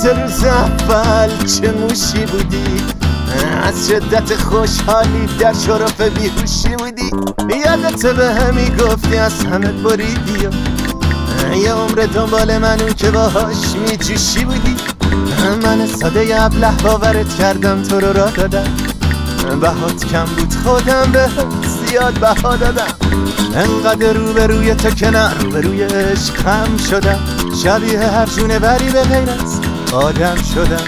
یادت روز اول چه موشی بودی، از شدت خوشحالی در شرف بیهوشی بودی. یادت به همی گفتی از همه بریدی و یه عمر دنبال من اون که باهاش میجوشی بودی. من ساده ابله باورت کردم، تو رو راه دادم، بهات کم بود خودم به زیاد بها دادم. انقدر رو به روی تو که نه رو به روی عشقم شدم، شبیه هر جونه بری به غیر از آدم شدم.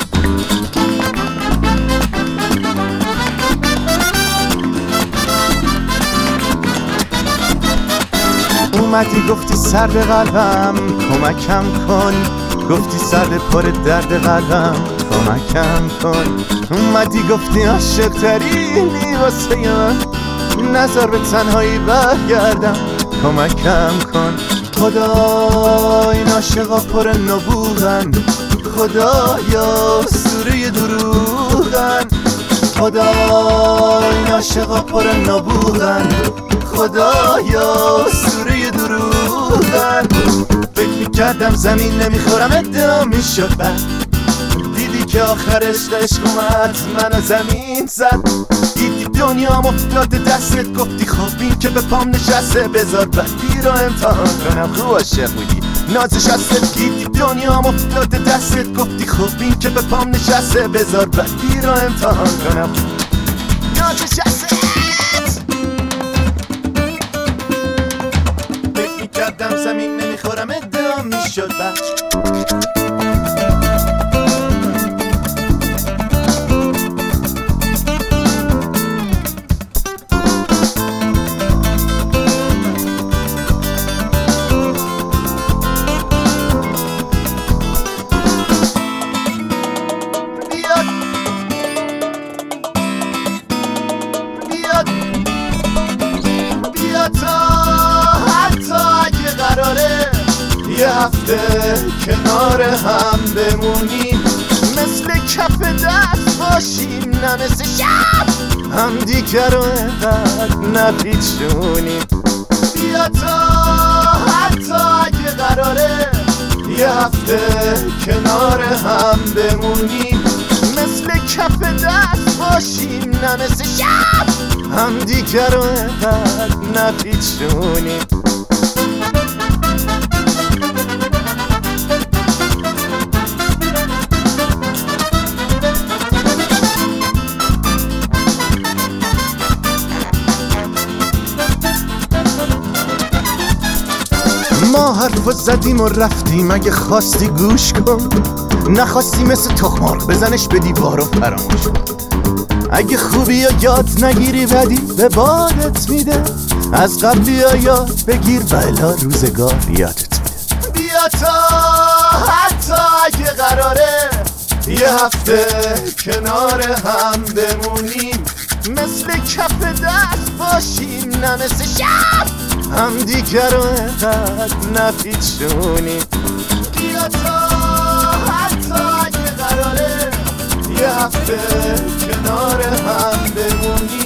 اومدی گفتی سر به قلبم کمکم کن، گفتی سر به پر درد قلبم کمکم کن. اومدی گفتی عاشق ترینی واسه من، نذار به تنهایی برگردم کمکم کن. خدا این عاشقا پر نبوغن، خدایا سوره دروغن. خدا این عاشقا پر نبوغن، خدایا سوره دروغن. فکر میکردم زمین نمیخورم ادعا میشد، بعد دیدی که آخرش عشق اومد منو زمین زد. دیدی دنیام افتاده دستت، گفتی خب این که به پام نشسته بذار بدی رو امتحان کنم. خوب عاشق بودی نازش هست. دیدی دنیام افتاده دستت، گفتی خب این که به پام نشسته بذار بدی رو امتحان کنم. نازش هست فکر میکردم زمین نمیخورم ادعا میشد، بعد بیا تا حتی اگه قراره یه هفته کنار هم بمونیم، مثل کف دست باشیم نه مثل شب هم دیگر رو اینقدر نپیچونیم. بیا تا حتی اگه قراره یه هفته کنار هم بمونیم، مثل کف دست باشیم نه مثل شب هم دیگر رو اینقدر نپیچونیم. ما حرف زدیم و رفتیم، اگه خواستی گوش کن، نخواستی مثل تخمارغ بزنش به دیوار و فراموش کن. اگه خوبی و یاد نگیری بدی به بادت میده، از قبلی ها یاد بگیر بلا روزگار یادت میده. بیا تا حتی اگه قراره یه هفته کنار هم بمونیم، مثل کف دست باشیم نه مثل شب هم دیگر رو اینقدر نپیچونیم. بیا تا حتی اگه قراره یه هفته کنار هم بمونیم،